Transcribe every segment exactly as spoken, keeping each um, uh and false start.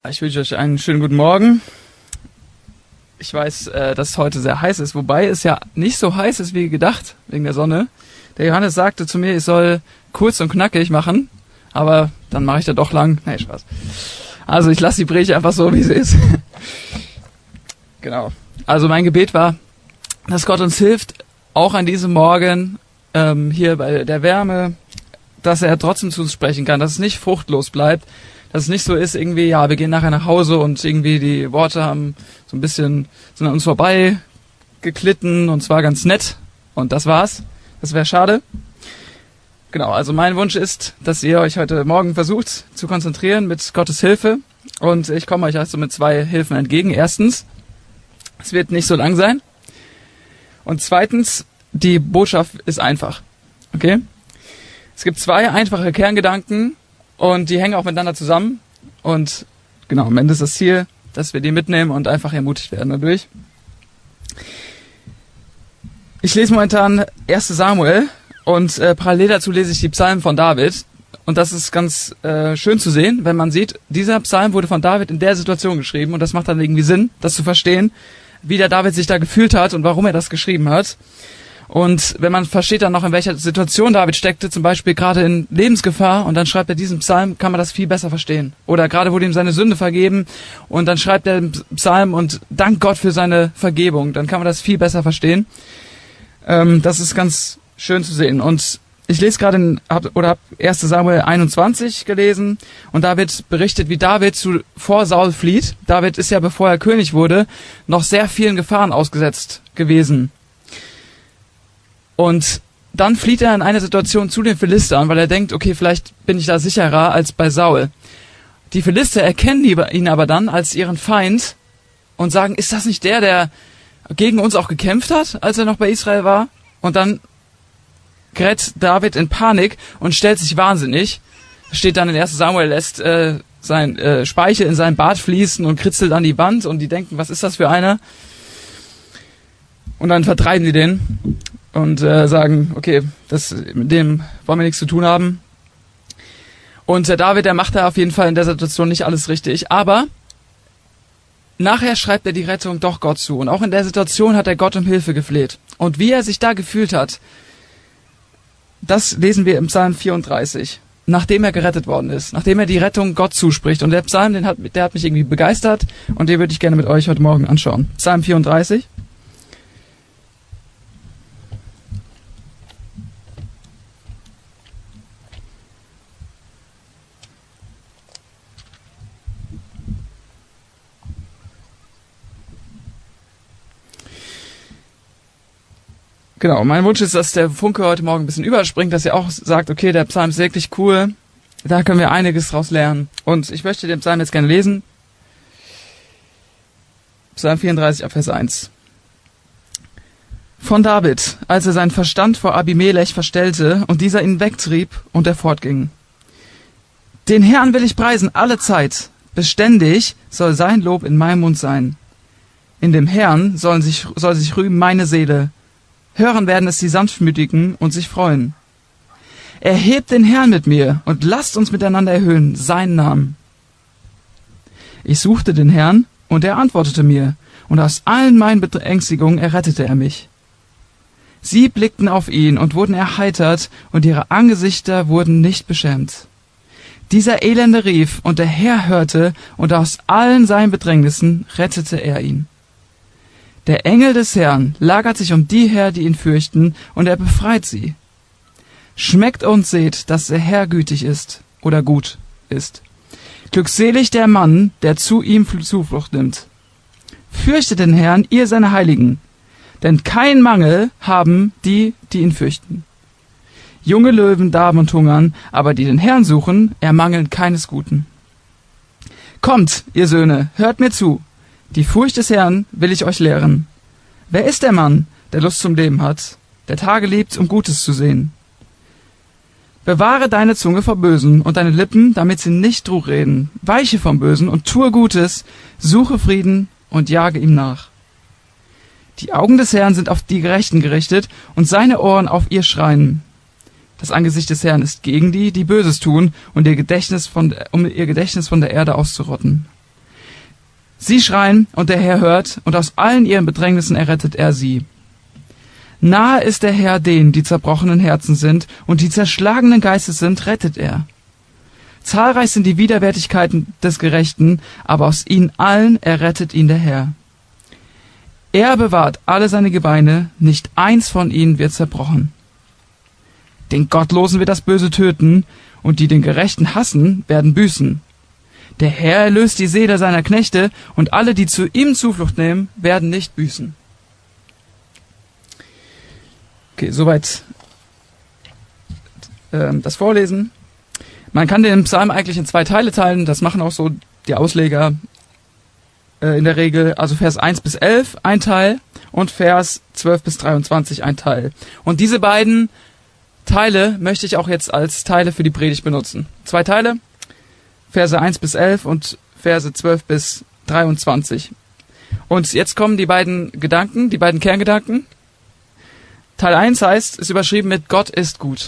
Ich wünsche euch einen schönen guten Morgen. Ich weiß, äh, dass es heute sehr heiß ist, wobei es ja nicht so heiß ist wie gedacht, wegen der Sonne. Der Johannes sagte zu mir, ich soll kurz und knackig machen, aber dann mache ich da doch lang. Nee, Spaß. Also ich lasse die Predigt einfach so, wie sie ist. Genau. Also mein Gebet war, dass Gott uns hilft, auch an diesem Morgen ähm, hier bei der Wärme, dass er trotzdem zu uns sprechen kann, dass es nicht fruchtlos bleibt, dass es nicht so ist, irgendwie, ja, wir gehen nachher nach Hause und irgendwie die Worte haben so ein bisschen, sind an uns vorbei geglitten und zwar ganz nett und das war's. Das wäre schade. Genau, also mein Wunsch ist, dass ihr euch heute Morgen versucht zu konzentrieren mit Gottes Hilfe und ich komme euch also mit zwei Hilfen entgegen. Erstens, es wird nicht so lang sein und zweitens, die Botschaft ist einfach. Okay? Es gibt zwei einfache Kerngedanken und die hängen auch miteinander zusammen. Und genau, am Ende ist das Ziel, dass wir die mitnehmen und einfach ermutigt werden dadurch. Ich lese momentan erster Samuel und äh, parallel dazu lese ich die Psalmen von David. Und das ist ganz äh, schön zu sehen, wenn man sieht, dieser Psalm wurde von David in der Situation geschrieben. Und das macht dann irgendwie Sinn, das zu verstehen, wie der David sich da gefühlt hat und warum er das geschrieben hat. Und wenn man versteht dann noch, in welcher Situation David steckte, zum Beispiel gerade in Lebensgefahr, und dann schreibt er diesen Psalm, kann man das viel besser verstehen. Oder gerade wurde ihm seine Sünde vergeben, und dann schreibt er den Psalm und dankt Gott für seine Vergebung. Dann kann man das viel besser verstehen. Ähm, das ist ganz schön zu sehen. Und ich lese gerade in, hab, oder habe erster Samuel einundzwanzig gelesen, und da wird berichtet, wie David zu, vor Saul flieht. David ist ja, bevor er König wurde, noch sehr vielen Gefahren ausgesetzt gewesen. Und dann flieht er in eine Situation zu den Philistern, weil er denkt, okay, vielleicht bin ich da sicherer als bei Saul. Die Philister erkennen ihn aber dann als ihren Feind und sagen, ist das nicht der, der gegen uns auch gekämpft hat, als er noch bei Israel war? Und dann gerät David in Panik und stellt sich wahnsinnig. Steht dann in erster Samuel, lässt äh, sein äh, Speichel in seinen Bart fließen und kritzelt an die Wand, und die denken, was ist das für einer? Und dann vertreiben die den und äh, sagen, okay, das, mit dem wollen wir nichts zu tun haben. Und der David, der macht da auf jeden Fall in der Situation nicht alles richtig, aber nachher schreibt er die Rettung doch Gott zu. Und auch in der Situation hat er Gott um Hilfe gefleht. Und wie er sich da gefühlt hat, das lesen wir im Psalm vierunddreißig, nachdem er gerettet worden ist, nachdem er die Rettung Gott zuspricht. Und der Psalm, den hat, der hat mich irgendwie begeistert, und den würde ich gerne mit euch heute Morgen anschauen. Psalm vierunddreißig. Genau, mein Wunsch ist, dass der Funke heute Morgen ein bisschen überspringt, dass ihr auch sagt, okay, der Psalm ist wirklich cool, da können wir einiges draus lernen. Und ich möchte den Psalm jetzt gerne lesen. Psalm vierunddreißig, Vers eins. Von David, als er seinen Verstand vor Abimelech verstellte und dieser ihn wegtrieb und er fortging. Den Herrn will ich preisen alle Zeit, beständig soll sein Lob in meinem Mund sein. In dem Herrn sollen sich, soll sich rühmen meine Seele. Hören werden es die Sanftmütigen und sich freuen. Erhebt den Herrn mit mir und lasst uns miteinander erhöhen seinen Namen. Ich suchte den Herrn und er antwortete mir, und aus allen meinen Beängstigungen errettete er mich. Sie blickten auf ihn und wurden erheitert, und ihre Angesichter wurden nicht beschämt. Dieser Elende rief, und der Herr hörte, und aus allen seinen Bedrängnissen rettete er ihn. Der Engel des Herrn lagert sich um die her, die ihn fürchten, und er befreit sie. Schmeckt und seht, dass der Herr gütig ist oder gut ist. Glückselig der Mann, der zu ihm Zuflucht nimmt. Fürchtet den Herrn, ihr seine Heiligen, denn kein Mangel haben die, die ihn fürchten. Junge Löwen darben und hungern, aber die den Herrn suchen, ermangeln keines Guten. Kommt, ihr Söhne, hört mir zu. Die Furcht des Herrn will ich euch lehren. Wer ist der Mann, der Lust zum Leben hat, der Tage liebt, um Gutes zu sehen? Bewahre deine Zunge vor Bösen und deine Lippen, damit sie nicht Trug reden. Weiche vom Bösen und tue Gutes, suche Frieden und jage ihm nach. Die Augen des Herrn sind auf die Gerechten gerichtet und seine Ohren auf ihr Schreien. Das Angesicht des Herrn ist gegen die, die Böses tun, und ihr Gedächtnis von, um ihr Gedächtnis von der Erde auszurotten. Sie schreien, und der Herr hört, und aus allen ihren Bedrängnissen errettet er sie. Nahe ist der Herr denen, die zerbrochenen Herzen sind, und die zerschlagenen Geistes sind, rettet er. Zahlreich sind die Widerwärtigkeiten des Gerechten, aber aus ihnen allen errettet ihn der Herr. Er bewahrt alle seine Gebeine, nicht eins von ihnen wird zerbrochen. Den Gottlosen wird das Böse töten, und die den Gerechten hassen, werden büßen. Der Herr erlöst die Seele seiner Knechte, und alle, die zu ihm Zuflucht nehmen, werden nicht büßen. Okay, soweit ähm, das Vorlesen. Man kann den Psalm eigentlich in zwei Teile teilen, das machen auch so die Ausleger äh, in der Regel. Also Vers eins bis elf ein Teil und Vers zwölf bis dreiundzwanzig ein Teil. Und diese beiden Teile möchte ich auch jetzt als Teile für die Predigt benutzen. Zwei Teile, Verse eins bis elf und Verse zwölf bis dreiundzwanzig. Und jetzt kommen die beiden Gedanken, die beiden Kerngedanken. Teil eins heißt, ist überschrieben mit Gott ist gut.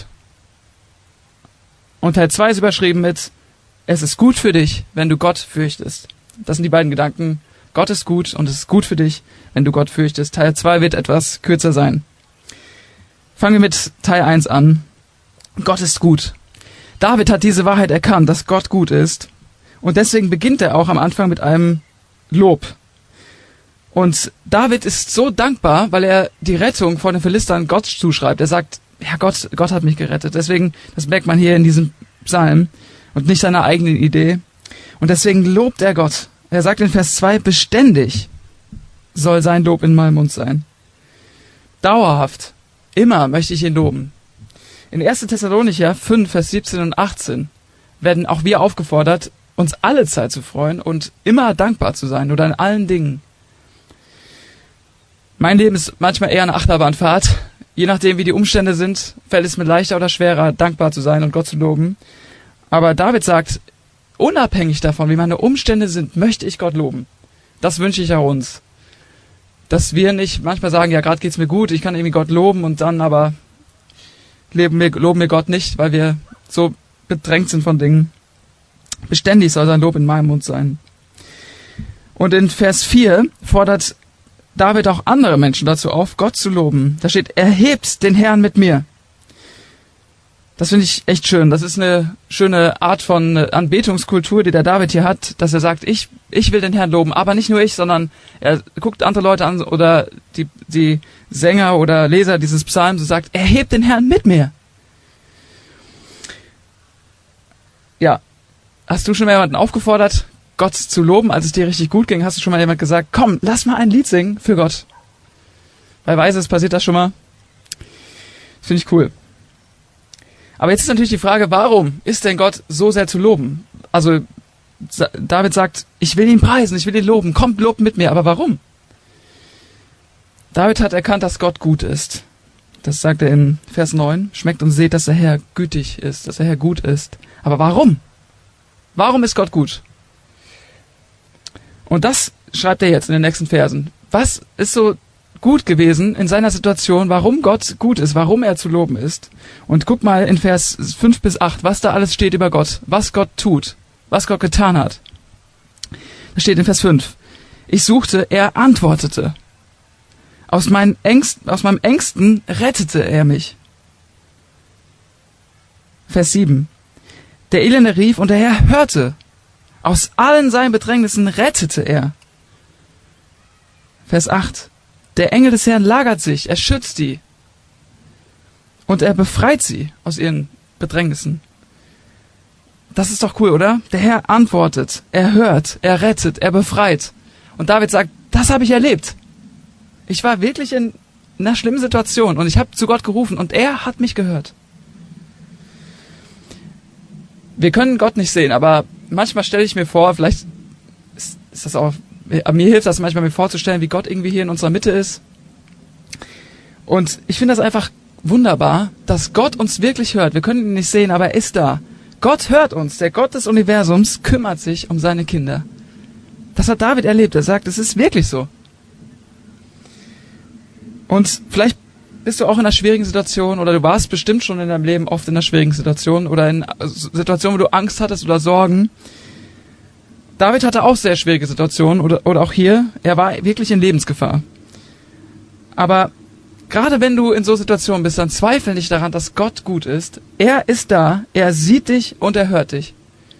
Und Teil zwei ist überschrieben mit es ist gut für dich, wenn du Gott fürchtest. Das sind die beiden Gedanken. Gott ist gut und es ist gut für dich, wenn du Gott fürchtest. Teil zwei wird etwas kürzer sein. Fangen wir mit Teil eins an. Gott ist gut. David hat diese Wahrheit erkannt, dass Gott gut ist. Und deswegen beginnt er auch am Anfang mit einem Lob. Und David ist so dankbar, weil er die Rettung vor den Philistern Gott zuschreibt. Er sagt, ja, Gott, Gott hat mich gerettet. Deswegen, das merkt man hier in diesem Psalm und nicht seiner eigenen Idee. Und deswegen lobt er Gott. Er sagt in Vers zwei, beständig soll sein Lob in meinem Mund sein. Dauerhaft. Immer möchte ich ihn loben. In erster Thessalonicher fünf, Vers siebzehn und achtzehn werden auch wir aufgefordert, uns alle Zeit zu freuen und immer dankbar zu sein oder in allen Dingen. Mein Leben ist manchmal eher eine Achterbahnfahrt. Je nachdem, wie die Umstände sind, fällt es mir leichter oder schwerer, dankbar zu sein und Gott zu loben. Aber David sagt, unabhängig davon, wie meine Umstände sind, möchte ich Gott loben. Das wünsche ich auch uns. Dass wir nicht manchmal sagen, ja, gerade geht's mir gut, ich kann irgendwie Gott loben und dann aber leben wir, loben wir Gott nicht, weil wir so bedrängt sind von Dingen. Beständig soll sein Lob in meinem Mund sein. Und in Vers vier fordert David auch andere Menschen dazu auf, Gott zu loben. Da steht, erhebt den Herrn mit mir. Das finde ich echt schön. Das ist eine schöne Art von Anbetungskultur, die der David hier hat, dass er sagt, ich, ich will den Herrn loben, aber nicht nur ich, sondern er guckt andere Leute an oder die, die Sänger oder Leser dieses Psalms und sagt, erhebt den Herrn mit mir. Ja, hast du schon mal jemanden aufgefordert, Gott zu loben, als es dir richtig gut ging? Hast du schon mal jemand gesagt, komm, lass mal ein Lied singen für Gott? Bei Weises passiert das schon mal. Das finde ich cool. Aber jetzt ist natürlich die Frage, warum ist denn Gott so sehr zu loben? Also David sagt, ich will ihn preisen, ich will ihn loben, kommt, lobt mit mir. Aber warum? David hat erkannt, dass Gott gut ist. Das sagt er in Vers neun. Schmeckt und seht, dass der Herr gütig ist, dass der Herr gut ist. Aber warum? Warum ist Gott gut? Und das schreibt er jetzt in den nächsten Versen. Was ist so gut gewesen in seiner Situation, warum Gott gut ist, warum er zu loben ist? Und guck mal in Vers fünf bis acht, was da alles steht über Gott, was Gott tut, was Gott getan hat. Da steht in Vers fünf, ich suchte, er antwortete. Aus, meinen Ängsten, aus meinem Ängsten rettete er mich. Vers sieben, der Elende rief und der Herr hörte. Aus allen seinen Bedrängnissen rettete er. Vers acht. Der Engel des Herrn lagert sich, er schützt die. Und er befreit sie aus ihren Bedrängnissen. Das ist doch cool, oder? Der Herr antwortet, er hört, er rettet, er befreit. Und David sagt, das habe ich erlebt. Ich war wirklich in einer schlimmen Situation und ich habe zu Gott gerufen und er hat mich gehört. Wir können Gott nicht sehen, aber manchmal stelle ich mir vor, vielleicht ist, ist das auch, mir hilft das manchmal, mir vorzustellen, wie Gott irgendwie hier in unserer Mitte ist. Und ich finde das einfach wunderbar, dass Gott uns wirklich hört. Wir können ihn nicht sehen, aber er ist da. Gott hört uns. Der Gott des Universums kümmert sich um seine Kinder. Das hat David erlebt. Er sagt, es ist wirklich so. Und vielleicht bist du auch in einer schwierigen Situation oder du warst bestimmt schon in deinem Leben oft in einer schwierigen Situation oder in Situationen, wo du Angst hattest oder Sorgen. David hatte auch sehr schwierige Situationen, oder, oder auch hier, er war wirklich in Lebensgefahr. Aber gerade wenn du in so Situationen bist, dann zweifel nicht daran, dass Gott gut ist. Er ist da, er sieht dich und er hört dich.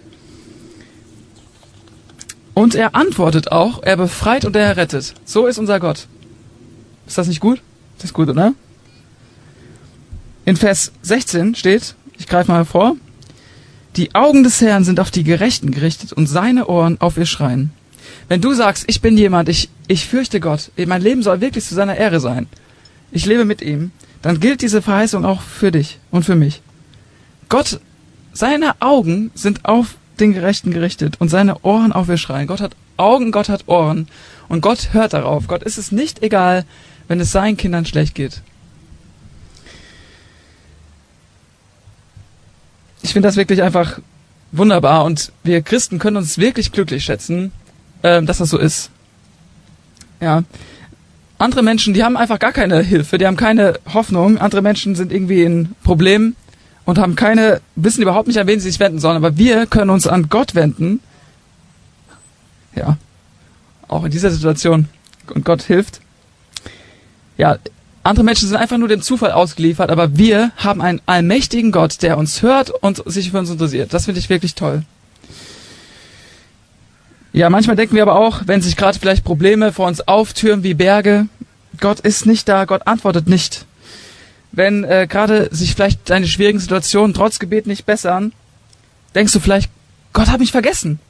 Und er antwortet auch, er befreit und er rettet. So ist unser Gott. Ist das nicht gut? Das ist gut, oder? In Vers sechzehn steht, ich greife mal vor, die Augen des Herrn sind auf die Gerechten gerichtet und seine Ohren auf ihr Schreien. Wenn du sagst, ich bin jemand, ich, ich fürchte Gott, mein Leben soll wirklich zu seiner Ehre sein, ich lebe mit ihm, dann gilt diese Verheißung auch für dich und für mich. Gott, seine Augen sind auf den Gerechten gerichtet und seine Ohren auf ihr Schreien. Gott hat Augen, Gott hat Ohren und Gott hört darauf. Gott ist es nicht egal, wenn es seinen Kindern schlecht geht. Ich finde das wirklich einfach wunderbar und wir Christen können uns wirklich glücklich schätzen, äh, dass das so ist. Ja. Andere Menschen, die haben einfach gar keine Hilfe, die haben keine Hoffnung. Andere Menschen sind irgendwie in Problemen und haben keine, wissen überhaupt nicht, an wen sie sich wenden sollen. Aber wir können uns an Gott wenden. Ja. Auch in dieser Situation. Und Gott hilft. Ja. Andere Menschen sind einfach nur dem Zufall ausgeliefert, aber wir haben einen allmächtigen Gott, der uns hört und sich für uns interessiert. Das finde ich wirklich toll. Ja, manchmal denken wir aber auch, wenn sich gerade vielleicht Probleme vor uns auftürmen wie Berge, Gott ist nicht da, Gott antwortet nicht. Wenn äh, gerade sich vielleicht deine schwierigen Situationen trotz Gebet nicht bessern, denkst du vielleicht, Gott hat mich vergessen.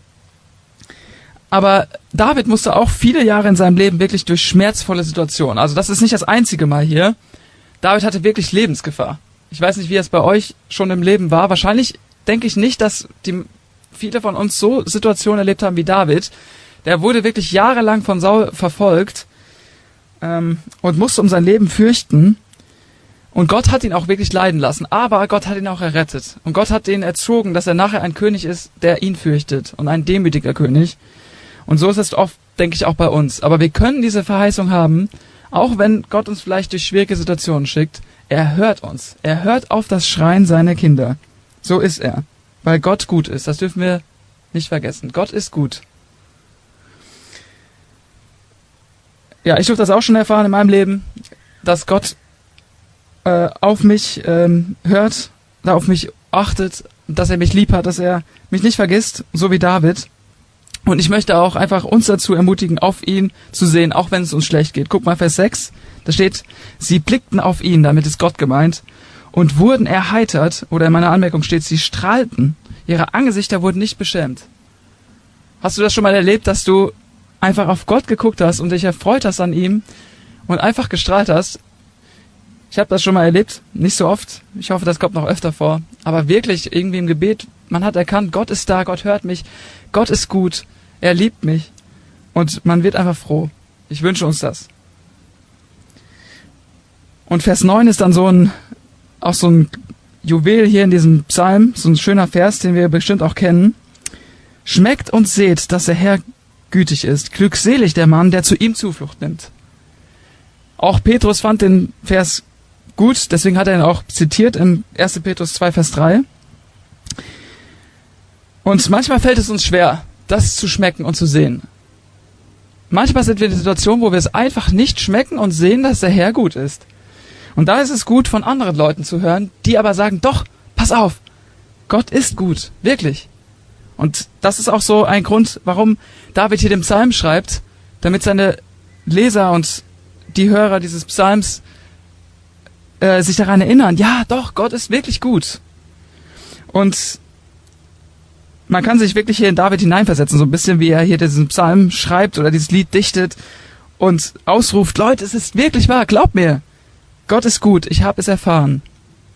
Aber David musste auch viele Jahre in seinem Leben wirklich durch schmerzvolle Situationen. Also das ist nicht das einzige Mal hier. David hatte wirklich Lebensgefahr. Ich weiß nicht, wie es bei euch schon im Leben war. Wahrscheinlich denke ich nicht, dass die viele von uns so Situationen erlebt haben wie David. Der wurde wirklich jahrelang von Saul verfolgt ähm, und musste um sein Leben fürchten. Und Gott hat ihn auch wirklich leiden lassen. Aber Gott hat ihn auch errettet. Und Gott hat ihn erzogen, dass er nachher ein König ist, der ihn fürchtet. Und ein demütiger König. Und so ist es oft, denke ich, auch bei uns. Aber wir können diese Verheißung haben, auch wenn Gott uns vielleicht durch schwierige Situationen schickt. Er hört uns. Er hört auf das Schreien seiner Kinder. So ist er. Weil Gott gut ist. Das dürfen wir nicht vergessen. Gott ist gut. Ja, ich durfte das auch schon erfahren in meinem Leben, dass Gott äh, auf mich ähm, hört, da auf mich achtet, dass er mich lieb hat, dass er mich nicht vergisst, so wie David. Und ich möchte auch einfach uns dazu ermutigen, auf ihn zu sehen, auch wenn es uns schlecht geht. Guck mal, Vers sechs, da steht, sie blickten auf ihn, damit ist Gott gemeint, und wurden erheitert, oder in meiner Anmerkung steht, sie strahlten. Ihre Angesichter wurden nicht beschämt. Hast du das schon mal erlebt, dass du einfach auf Gott geguckt hast und dich erfreut hast an ihm und einfach gestrahlt hast? Ich habe das schon mal erlebt, nicht so oft. Ich hoffe, das kommt noch öfter vor. Aber wirklich irgendwie im Gebet, man hat erkannt, Gott ist da, Gott hört mich, Gott ist gut, er liebt mich. Und man wird einfach froh. Ich wünsche uns das. Und Vers neun ist dann so ein, auch so ein Juwel hier in diesem Psalm, so ein schöner Vers, den wir bestimmt auch kennen. Schmeckt und seht, dass der Herr gütig ist. Glückselig der Mann, der zu ihm Zuflucht nimmt. Auch Petrus fand den Vers gut, deswegen hat er ihn auch zitiert im erster Petrus zwei, Vers drei. Und manchmal fällt es uns schwer, das zu schmecken und zu sehen. Manchmal sind wir in der Situation, wo wir es einfach nicht schmecken und sehen, dass der Herr gut ist. Und da ist es gut, von anderen Leuten zu hören, die aber sagen, doch, pass auf, Gott ist gut, wirklich. Und das ist auch so ein Grund, warum David hier den Psalm schreibt, damit seine Leser und die Hörer dieses Psalms äh, sich daran erinnern, ja, doch, Gott ist wirklich gut. Und man kann sich wirklich hier in David hineinversetzen, so ein bisschen wie er hier diesen Psalm schreibt oder dieses Lied dichtet und ausruft, Leute, es ist wirklich wahr, glaubt mir, Gott ist gut, ich habe es erfahren.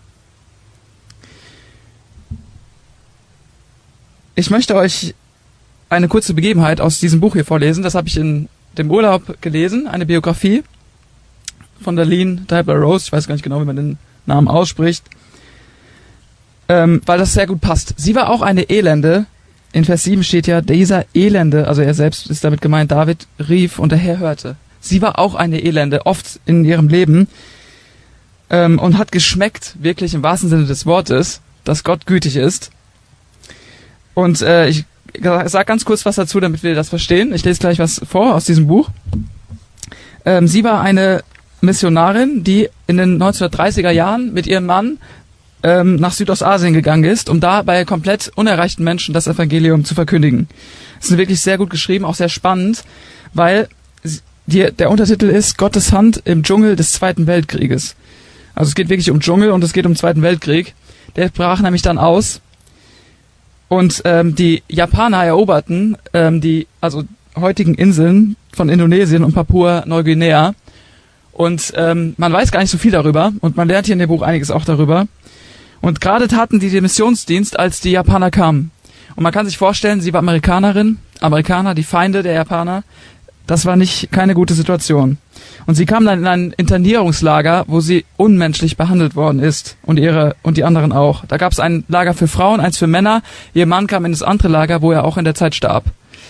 Ich möchte euch eine kurze Begebenheit aus diesem Buch hier vorlesen. Das habe ich in dem Urlaub gelesen, eine Biografie von Darlene Deibler-Rose. Ich weiß gar nicht genau, wie man den Namen ausspricht, ähm, weil das sehr gut passt. Sie war auch eine Elende. In Vers sieben steht ja, dieser Elende, also er selbst ist damit gemeint, David rief und der Herr hörte. Sie war auch eine Elende, oft in ihrem Leben, ähm, und hat geschmeckt, wirklich im wahrsten Sinne des Wortes, dass Gott gütig ist. Und äh, ich sag ganz kurz was dazu, damit wir das verstehen. Ich lese gleich was vor aus diesem Buch. Ähm, sie war eine Missionarin, die in den neunzehnhundertdreißiger Jahren mit ihrem Mann ähm, nach Südostasien gegangen ist, um da bei komplett unerreichten Menschen das Evangelium zu verkündigen. Es ist wirklich sehr gut geschrieben, auch sehr spannend, weil die, der Untertitel ist Gottes Hand im Dschungel des Zweiten Weltkrieges. Also es geht wirklich um Dschungel und es geht um den Zweiten Weltkrieg. Der brach nämlich dann aus und ähm, die Japaner eroberten ähm, die also heutigen Inseln von Indonesien und Papua-Neuguinea. Und ähm, man weiß gar nicht so viel darüber und man lernt hier in dem Buch einiges auch darüber. Und gerade taten die den Missionsdienst, als die Japaner kamen. Und man kann sich vorstellen, sie war Amerikanerin, Amerikaner, die Feinde der Japaner. Das war nicht keine gute Situation. Und sie kam dann in ein Internierungslager, wo sie unmenschlich behandelt worden ist und ihre und die anderen auch. Da gab es ein Lager für Frauen, eins für Männer. Ihr Mann kam in das andere Lager, wo er auch in der Zeit starb.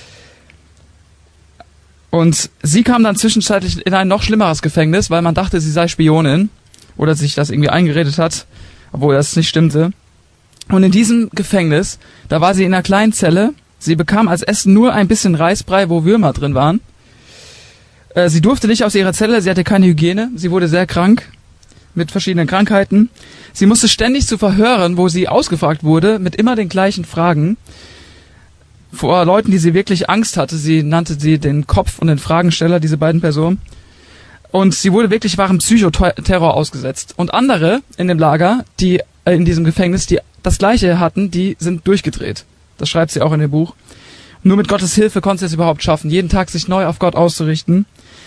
Und sie kam dann zwischenzeitlich in ein noch schlimmeres Gefängnis, weil man dachte, sie sei Spionin oder sich das irgendwie eingeredet hat, obwohl das nicht stimmte. Und in diesem Gefängnis, da war sie in einer kleinen Zelle. Sie bekam als Essen nur ein bisschen Reisbrei, wo Würmer drin waren. Äh, sie durfte nicht aus ihrer Zelle, sie hatte keine Hygiene, sie wurde sehr krank mit verschiedenen Krankheiten. Sie musste ständig zu Verhören, wo sie ausgefragt wurde, mit immer den gleichen Fragen. Vor Leuten, die sie wirklich Angst hatte. Sie nannte sie den Kopf und den Fragensteller, diese beiden Personen. Und sie wurde wirklich wahren Psychoterror ausgesetzt. Und andere in dem Lager, die äh, in diesem Gefängnis, die das Gleiche hatten, die sind durchgedreht. Das schreibt sie auch in dem Buch. Nur mit Gottes Hilfe konnte sie es überhaupt schaffen, jeden Tag sich neu auf Gott auszurichten.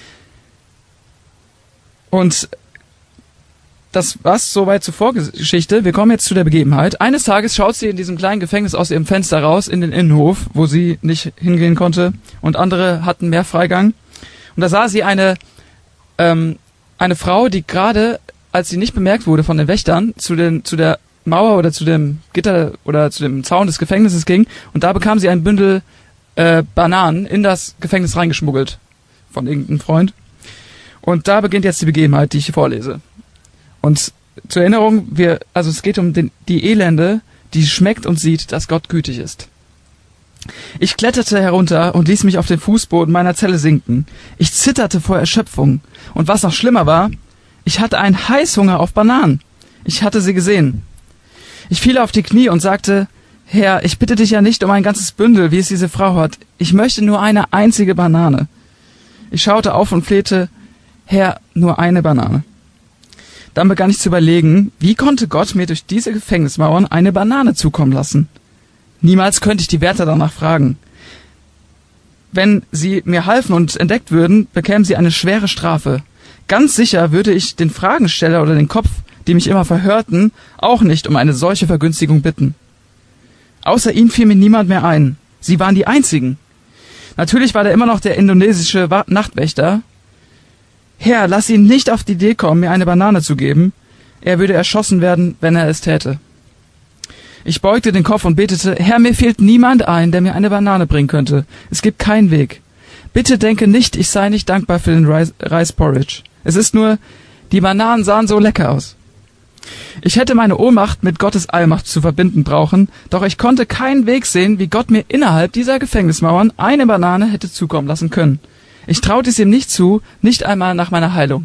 Und das war's soweit zur Vorgeschichte. Wir kommen jetzt zu der Begebenheit. Eines Tages schaut sie in diesem kleinen Gefängnis aus ihrem Fenster raus in den Innenhof, wo sie nicht hingehen konnte und andere hatten mehr Freigang. Und da sah sie eine ähm, eine Frau, die gerade, als sie nicht bemerkt wurde von den Wächtern, zu den zu der Mauer oder zu dem Gitter oder zu dem Zaun des Gefängnisses ging. Und da bekam sie ein Bündel äh, Bananen in das Gefängnis reingeschmuggelt von irgendeinem Freund. Und da beginnt jetzt die Begebenheit, die ich vorlese. Und zur Erinnerung, wir, also es geht um den, die Elende, die schmeckt und sieht, dass Gott gütig ist. Ich kletterte herunter und ließ mich auf den Fußboden meiner Zelle sinken. Ich zitterte vor Erschöpfung. Und was noch schlimmer war, ich hatte einen Heißhunger auf Bananen. Ich hatte sie gesehen. Ich fiel auf die Knie und sagte, Herr, ich bitte dich ja nicht um ein ganzes Bündel, wie es diese Frau hat. Ich möchte nur eine einzige Banane. Ich schaute auf und flehte, Herr, nur eine Banane. Dann begann ich zu überlegen, wie konnte Gott mir durch diese Gefängnismauern eine Banane zukommen lassen? Niemals könnte ich die Wärter danach fragen. Wenn sie mir halfen und entdeckt würden, bekämen sie eine schwere Strafe. Ganz sicher würde ich den Fragensteller oder den Kopf, die mich immer verhörten, auch nicht um eine solche Vergünstigung bitten. Außer ihnen fiel mir niemand mehr ein. Sie waren die Einzigen. Natürlich war da immer noch der indonesische Nachtwächter. Herr, lass ihn nicht auf die Idee kommen, mir eine Banane zu geben. Er würde erschossen werden, wenn er es täte. Ich beugte den Kopf und betete, Herr, mir fehlt niemand ein, der mir eine Banane bringen könnte. Es gibt keinen Weg. Bitte denke nicht, ich sei nicht dankbar für den Reis, Reisporridge. Es ist nur, die Bananen sahen so lecker aus. Ich hätte meine Ohnmacht mit Gottes Allmacht zu verbinden brauchen, doch ich konnte keinen Weg sehen, wie Gott mir innerhalb dieser Gefängnismauern eine Banane hätte zukommen lassen können. Ich traute es ihm nicht zu, nicht einmal nach meiner Heilung.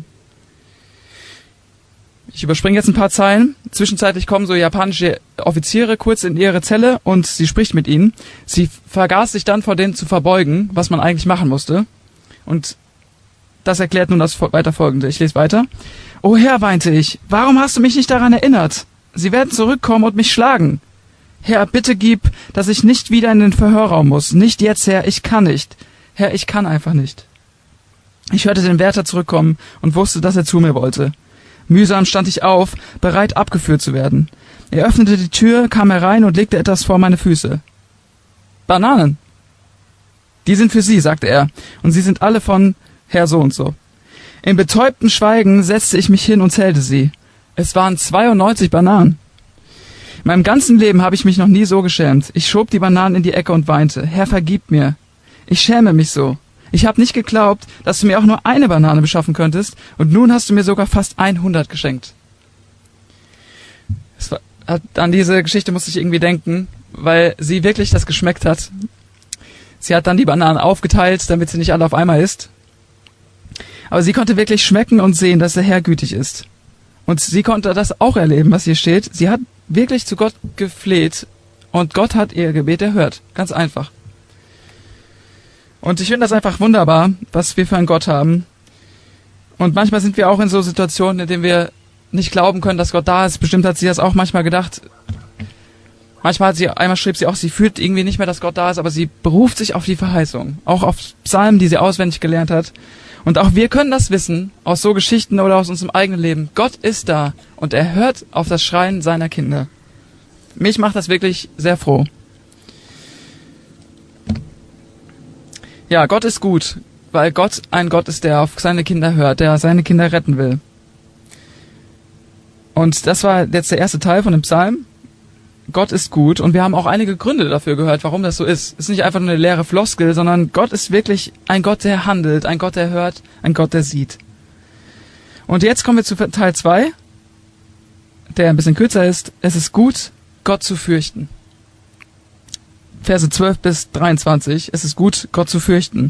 Ich überspringe jetzt ein paar Zeilen. Zwischenzeitlich kommen so japanische Offiziere kurz in ihre Zelle und sie spricht mit ihnen. Sie vergaß sich dann vor denen zu verbeugen, was man eigentlich machen musste. Und das erklärt nun das weiter Folgende. Ich lese weiter. O Herr, weinte ich, warum hast du mich nicht daran erinnert? Sie werden zurückkommen und mich schlagen. Herr, bitte gib, dass ich nicht wieder in den Verhörraum muss. Nicht jetzt, Herr, ich kann nicht. Herr, ich kann einfach nicht. Ich hörte den Wärter zurückkommen und wusste, dass er zu mir wollte. Mühsam stand ich auf, bereit abgeführt zu werden. Er öffnete die Tür, kam herein und legte etwas vor meine Füße. Bananen. Die sind für Sie, sagte er, und sie sind alle von Herr so und so. In betäubtem Schweigen setzte ich mich hin und zählte sie. Es waren zweiundneunzig Bananen. In meinem ganzen Leben habe ich mich noch nie so geschämt. Ich schob die Bananen in die Ecke und weinte. Herr, vergib mir. Ich schäme mich so. Ich habe nicht geglaubt, dass du mir auch nur eine Banane beschaffen könntest, und nun hast du mir sogar fast hundert geschenkt. Es war, an diese Geschichte musste ich irgendwie denken, weil sie wirklich das geschmeckt hat. Sie hat dann die Bananen aufgeteilt, damit sie nicht alle auf einmal isst. Aber sie konnte wirklich schmecken und sehen, dass der Herr gütig ist. Und sie konnte das auch erleben, was hier steht. Sie hat wirklich zu Gott gefleht und Gott hat ihr Gebet erhört. Ganz einfach. Und ich finde das einfach wunderbar, was wir für einen Gott haben. Und manchmal sind wir auch in so Situationen, in denen wir nicht glauben können, dass Gott da ist. Bestimmt hat sie das auch manchmal gedacht. Manchmal hat sie, einmal schrieb sie auch, sie fühlt irgendwie nicht mehr, dass Gott da ist, aber sie beruft sich auf die Verheißung. Auch auf Psalmen, die sie auswendig gelernt hat. Und auch wir können das wissen, aus so Geschichten oder aus unserem eigenen Leben. Gott ist da und er hört auf das Schreien seiner Kinder. Mich macht das wirklich sehr froh. Ja, Gott ist gut, weil Gott ein Gott ist, der auf seine Kinder hört, der seine Kinder retten will. Und das war jetzt der erste Teil von dem Psalm. Gott ist gut und wir haben auch einige Gründe dafür gehört, warum das so ist. Es ist nicht einfach nur eine leere Floskel, sondern Gott ist wirklich ein Gott, der handelt, ein Gott, der hört, ein Gott, der sieht. Und jetzt kommen wir zu Teil zwei, der ein bisschen kürzer ist. Es ist gut, Gott zu fürchten. Verse zwölf bis dreiundzwanzig. Es ist gut, Gott zu fürchten.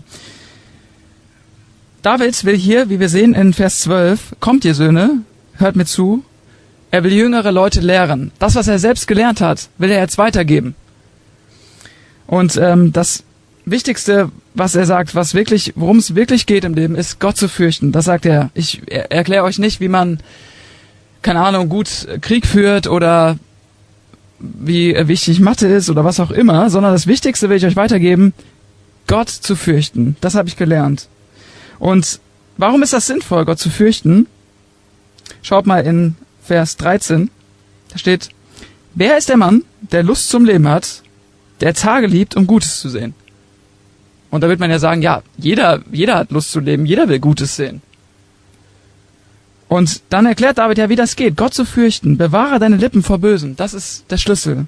David will hier, wie wir sehen in Vers zwölf, kommt ihr Söhne, hört mir zu, er will jüngere Leute lehren. Das, was er selbst gelernt hat, will er jetzt weitergeben. Und ähm, das Wichtigste, was er sagt, was wirklich, worum es wirklich geht im Leben, ist Gott zu fürchten. Das sagt er. Ich er, erkläre euch nicht, wie man, keine Ahnung, gut Krieg führt oder wie wichtig Mathe ist oder was auch immer, sondern das Wichtigste will ich euch weitergeben, Gott zu fürchten. Das habe ich gelernt. Und warum ist das sinnvoll, Gott zu fürchten? Schaut mal in Vers dreizehn, da steht, wer ist der Mann, der Lust zum Leben hat, der Tage liebt, um Gutes zu sehen? Und da wird man ja sagen, ja, jeder, jeder hat Lust zu leben, jeder will Gutes sehen. Und dann erklärt David ja, wie das geht, Gott zu fürchten, bewahre deine Lippen vor Bösem, das ist der Schlüssel.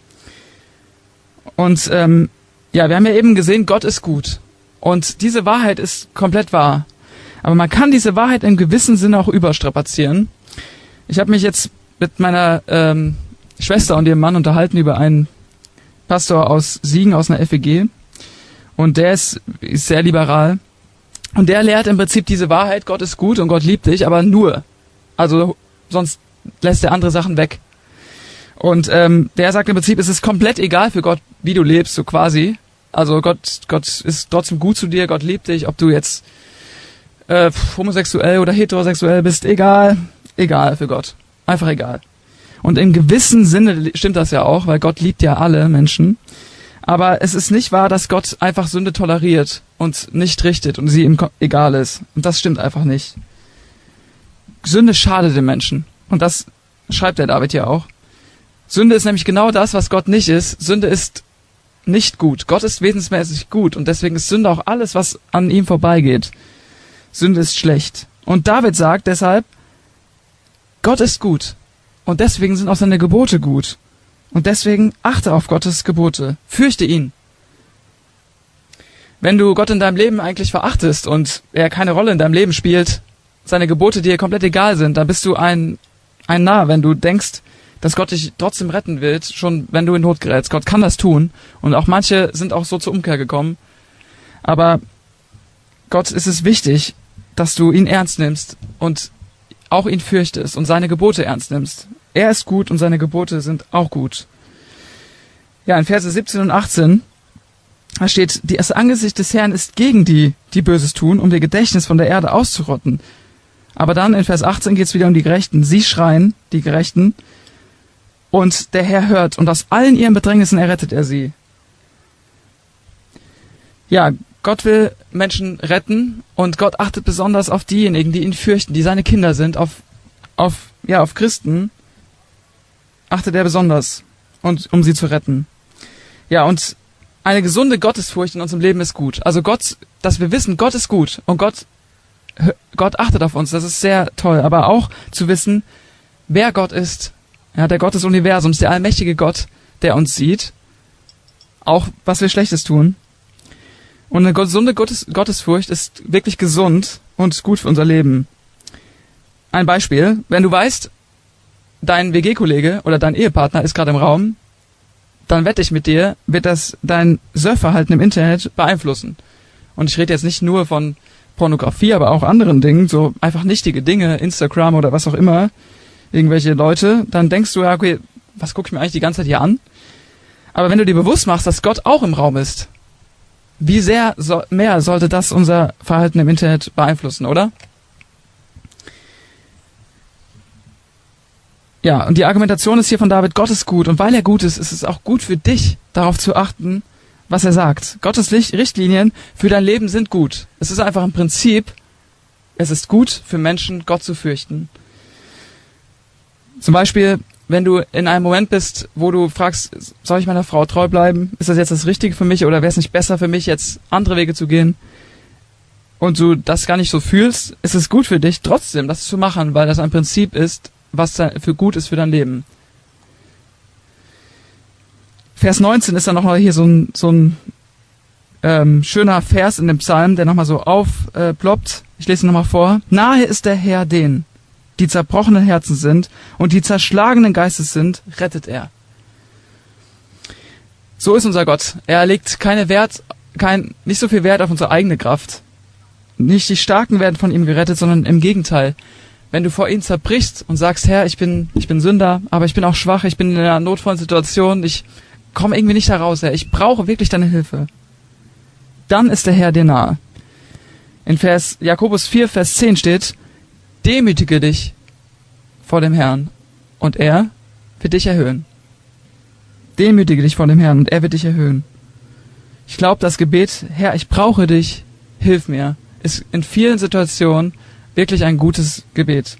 Und ähm, ja, wir haben ja eben gesehen, Gott ist gut. Und diese Wahrheit ist komplett wahr. Aber man kann diese Wahrheit im gewissen Sinne auch überstrapazieren. Ich habe mich jetzt mit meiner ähm, Schwester und ihrem Mann unterhalten über einen Pastor aus Siegen, aus einer F E G. Und der ist, ist sehr liberal. Und der lehrt im Prinzip diese Wahrheit, Gott ist gut und Gott liebt dich, aber nur. Also sonst lässt er andere Sachen weg. Und ähm, der sagt im Prinzip, es ist komplett egal für Gott, wie du lebst, so quasi. Also Gott, Gott ist trotzdem gut zu dir, Gott liebt dich, ob du jetzt äh, homosexuell oder heterosexuell bist, egal. Egal für Gott. Einfach egal. Und im gewissen Sinne stimmt das ja auch, weil Gott liebt ja alle Menschen. Aber es ist nicht wahr, dass Gott einfach Sünde toleriert und nicht richtet und sie ihm egal ist. Und das stimmt einfach nicht. Sünde schadet dem Menschen. Und das schreibt der David ja auch. Sünde ist nämlich genau das, was Gott nicht ist. Sünde ist nicht gut. Gott ist wesensmäßig gut. Und deswegen ist Sünde auch alles, was an ihm vorbeigeht. Sünde ist schlecht. Und David sagt deshalb, Gott ist gut und deswegen sind auch seine Gebote gut und deswegen achte auf Gottes Gebote, fürchte ihn. Wenn du Gott in deinem Leben eigentlich verachtest und er keine Rolle in deinem Leben spielt, seine Gebote dir komplett egal sind, dann bist du ein, ein Narr, wenn du denkst, dass Gott dich trotzdem retten will, schon wenn du in Not gerätst. Gott kann das tun und auch manche sind auch so zur Umkehr gekommen, aber Gott ist es wichtig, dass du ihn ernst nimmst und auch ihn fürchtest und seine Gebote ernst nimmst. Er ist gut und seine Gebote sind auch gut. Ja, in Verse siebzehn und achtzehn, da steht, das Angesicht des Herrn ist gegen die, die Böses tun, um ihr Gedächtnis von der Erde auszurotten. Aber dann in Vers achtzehn geht es wieder um die Gerechten. Sie schreien, die Gerechten, und der Herr hört, und aus allen ihren Bedrängnissen errettet er sie. Ja, Gott will Menschen retten und Gott achtet besonders auf diejenigen, die ihn fürchten, die seine Kinder sind, auf, auf, ja, auf Christen achtet er besonders, und, um sie zu retten. Ja, und eine gesunde Gottesfurcht in unserem Leben ist gut. Also Gott, dass wir wissen, Gott ist gut und Gott, Gott achtet auf uns, das ist sehr toll. Aber auch zu wissen, wer Gott ist, ja, der Gott des Universums, der allmächtige Gott, der uns sieht, auch was wir Schlechtes tun. Und eine gesunde Gottes, Gottesfurcht ist wirklich gesund und gut für unser Leben. Ein Beispiel, wenn du weißt, dein W G-Kollege oder dein Ehepartner ist gerade im Raum, dann wette ich mit dir, wird das dein Surfverhalten im Internet beeinflussen. Und ich rede jetzt nicht nur von Pornografie, aber auch anderen Dingen, so einfach nichtige Dinge, Instagram oder was auch immer, irgendwelche Leute, dann denkst du, ja, okay, was gucke ich mir eigentlich die ganze Zeit hier an? Aber wenn du dir bewusst machst, dass Gott auch im Raum ist, wie sehr so, mehr sollte das unser Verhalten im Internet beeinflussen, oder? Ja, und die Argumentation ist hier von David, Gott ist gut. Und weil er gut ist, ist es auch gut für dich, darauf zu achten, was er sagt. Gottes Richtlinien für dein Leben sind gut. Es ist einfach ein Prinzip, es ist gut für Menschen, Gott zu fürchten. Zum Beispiel, wenn du in einem Moment bist, wo du fragst, soll ich meiner Frau treu bleiben? Ist das jetzt das Richtige für mich oder wäre es nicht besser für mich, jetzt andere Wege zu gehen? Und du das gar nicht so fühlst, ist es gut für dich, trotzdem das zu machen, weil das ein Prinzip ist, was für gut ist für dein Leben. Vers neunzehn ist dann nochmal hier so ein, so ein ähm, schöner Vers in dem Psalm, der nochmal so aufploppt. Äh, ich lese ihn nochmal vor. Nahe ist der Herr denen, die zerbrochenen Herzen sind und die zerschlagenen Geistes sind, rettet er. So ist unser Gott. Er legt keine Wert, kein, nicht so viel Wert auf unsere eigene Kraft. Nicht die Starken werden von ihm gerettet, sondern im Gegenteil. Wenn du vor ihm zerbrichst und sagst, Herr, ich bin, ich bin Sünder, aber ich bin auch schwach, ich bin in einer notvollen Situation, ich komme irgendwie nicht da raus, Herr, ich brauche wirklich deine Hilfe. Dann ist der Herr dir nahe. In Vers Jakobus vier, Vers zehn steht, demütige dich vor dem Herrn und er wird dich erhöhen. Demütige dich vor dem Herrn und er wird dich erhöhen. Ich glaube, das Gebet, Herr, ich brauche dich, hilf mir, ist in vielen Situationen wirklich ein gutes Gebet.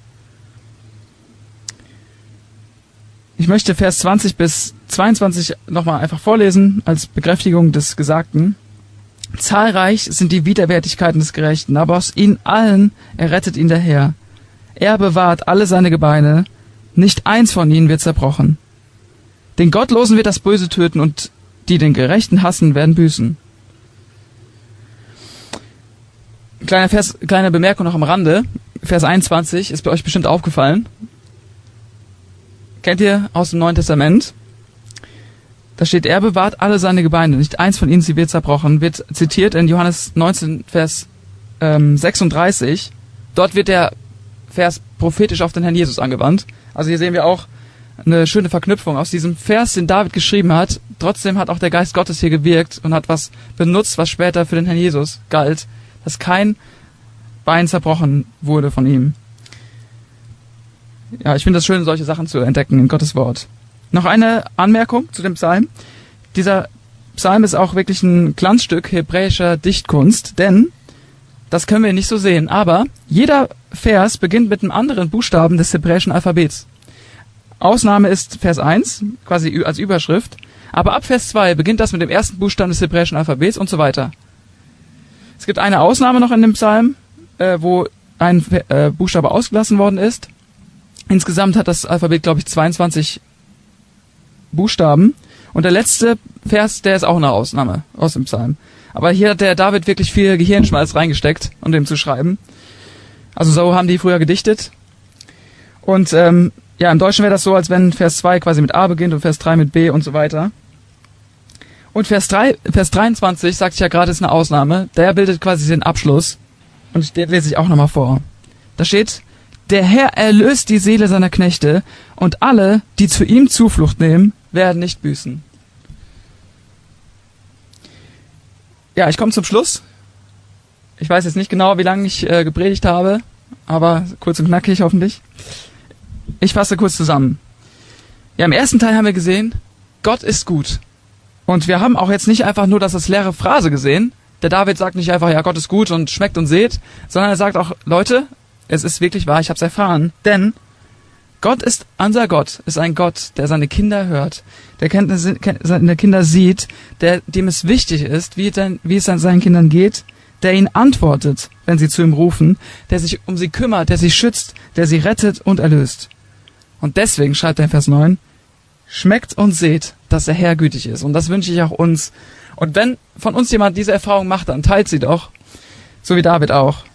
Ich möchte Vers zwanzig bis zweiundzwanzig nochmal einfach vorlesen, als Bekräftigung des Gesagten. Zahlreich sind die Widerwärtigkeiten des Gerechten, aber aus ihnen allen errettet ihn der Herr. Er bewahrt alle seine Gebeine, nicht eins von ihnen wird zerbrochen. Den Gottlosen wird das Böse töten und die den Gerechten hassen, werden büßen. Kleiner Vers, kleine Bemerkung noch am Rande. Vers einundzwanzig ist bei euch bestimmt aufgefallen. Kennt ihr aus dem Neuen Testament? Da steht, er bewahrt alle seine Gebeine, nicht eins von ihnen sie wird zerbrochen. Wird zitiert in Johannes neunzehn, Vers ähm, sechsunddreißig. Dort wird der Vers prophetisch auf den Herrn Jesus angewandt. Also hier sehen wir auch eine schöne Verknüpfung aus diesem Vers, den David geschrieben hat. Trotzdem hat auch der Geist Gottes hier gewirkt und hat was benutzt, was später für den Herrn Jesus galt, dass kein Bein zerbrochen wurde von ihm. Ja, ich finde es schön, solche Sachen zu entdecken in Gottes Wort. Noch eine Anmerkung zu dem Psalm. Dieser Psalm ist auch wirklich ein Glanzstück hebräischer Dichtkunst, denn das können wir nicht so sehen, aber jeder Vers beginnt mit einem anderen Buchstaben des hebräischen Alphabets. Ausnahme ist Vers eins, quasi als Überschrift, aber ab Vers zwei beginnt das mit dem ersten Buchstaben des hebräischen Alphabets und so weiter. Es gibt eine Ausnahme noch in dem Psalm, äh, wo ein äh, Buchstabe ausgelassen worden ist. Insgesamt hat das Alphabet, glaube ich, zweiundzwanzig Buchstaben. Und der letzte Vers, der ist auch eine Ausnahme aus dem Psalm. Aber hier hat der David wirklich viel Gehirnschmalz reingesteckt, um dem zu schreiben. Also so haben die früher gedichtet. Und ähm, ja, im Deutschen wäre das so, als wenn Vers zwei quasi mit A beginnt und Vers drei mit B und so weiter. Und Vers drei, Vers dreiundzwanzig, sagte ich ja gerade, ist eine Ausnahme. Der bildet quasi den Abschluss. Und den lese ich auch nochmal vor. Da steht, der Herr erlöst die Seele seiner Knechte und alle, die zu ihm Zuflucht nehmen, werden nicht büßen. Ja, ich komme zum Schluss. Ich weiß jetzt nicht genau, wie lange ich äh, gepredigt habe, aber kurz und knackig hoffentlich. Ich fasse kurz zusammen. Ja, im ersten Teil haben wir gesehen, Gott ist gut. Und wir haben auch jetzt nicht einfach nur das als leere Phrase gesehen. Der David sagt nicht einfach, ja, Gott ist gut und schmeckt und seht, sondern er sagt auch, Leute, es ist wirklich wahr, ich habe es erfahren, denn Gott ist unser Gott, ist ein Gott, der seine Kinder hört, der seine Kinder sieht, der, dem es wichtig ist, wie, denn, wie es an seinen Kindern geht, der ihnen antwortet, wenn sie zu ihm rufen, der sich um sie kümmert, der sie schützt, der sie rettet und erlöst. Und deswegen schreibt er in Vers neun, schmeckt und seht, dass der Herr gütig ist. Und das wünsche ich auch uns. Und wenn von uns jemand diese Erfahrung macht, dann teilt sie doch, so wie David auch.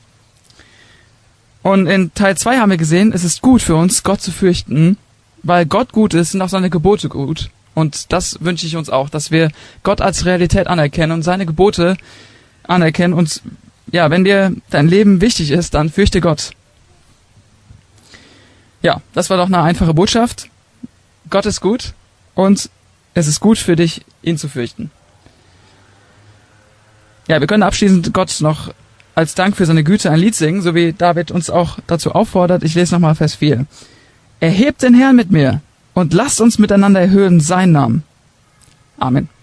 Und in Teil zwei haben wir gesehen, es ist gut für uns, Gott zu fürchten, weil Gott gut ist, sind auch seine Gebote gut. Und das wünsche ich uns auch, dass wir Gott als Realität anerkennen und seine Gebote anerkennen. Und ja, wenn dir dein Leben wichtig ist, dann fürchte Gott. Ja, das war doch eine einfache Botschaft. Gott ist gut und es ist gut für dich, ihn zu fürchten. Ja, wir können abschließend Gott noch als Dank für seine Güte ein Lied singen, so wie David uns auch dazu auffordert. Ich lese nochmal Vers vier. Erhebt den Herrn mit mir und lasst uns miteinander erhöhen seinen Namen. Amen.